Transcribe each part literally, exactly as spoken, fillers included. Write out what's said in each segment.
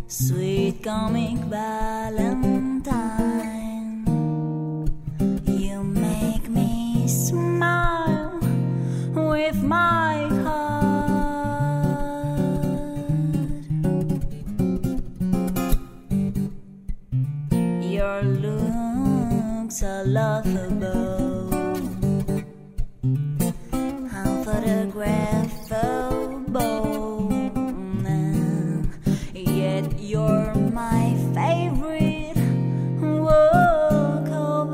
Sweet comic Valentine, you make me smile with my heart. Your looks are laughable, unphotographable, yet you're my favorite work of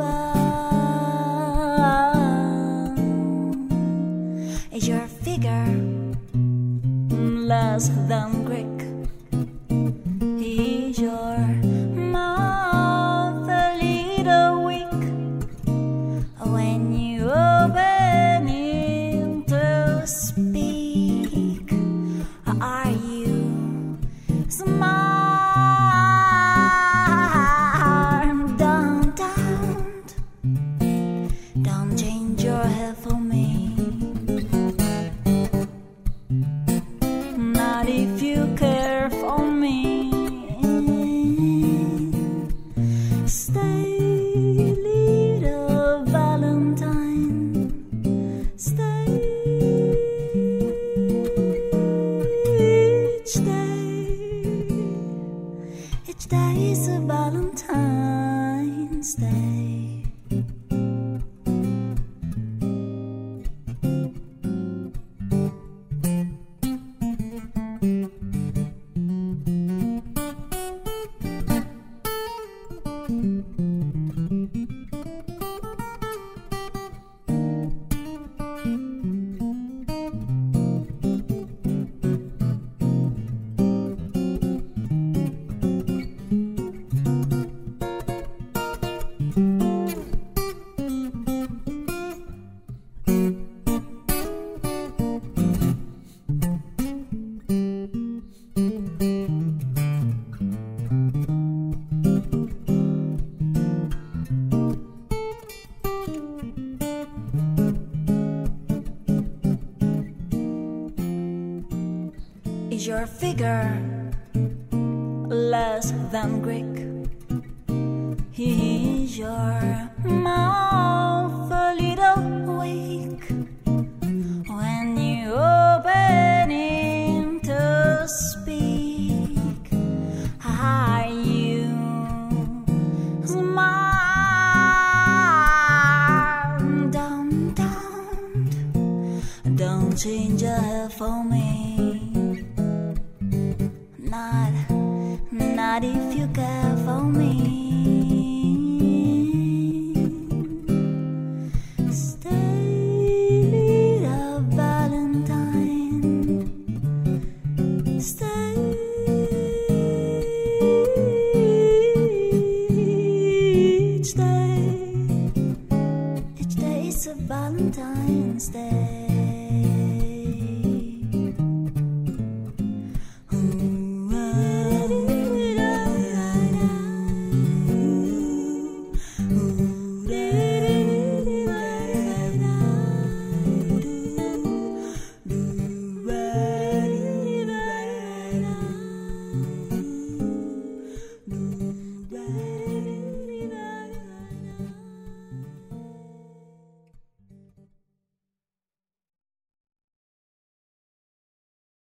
art. Is your figure less than Greek? Is your mouth a little weak when you open it to speak? Are you smart? Don't, don't, don't change your hair for me. Not if you care for me. Stay, little Valentine. Stay. Each day, each day is a Valentine's Day. Is your figure less than Greek? Is your mouth a little weak when you open it to speak? Are you smart? Don't, don't, don't change your hair for me. Not, not if you care for me.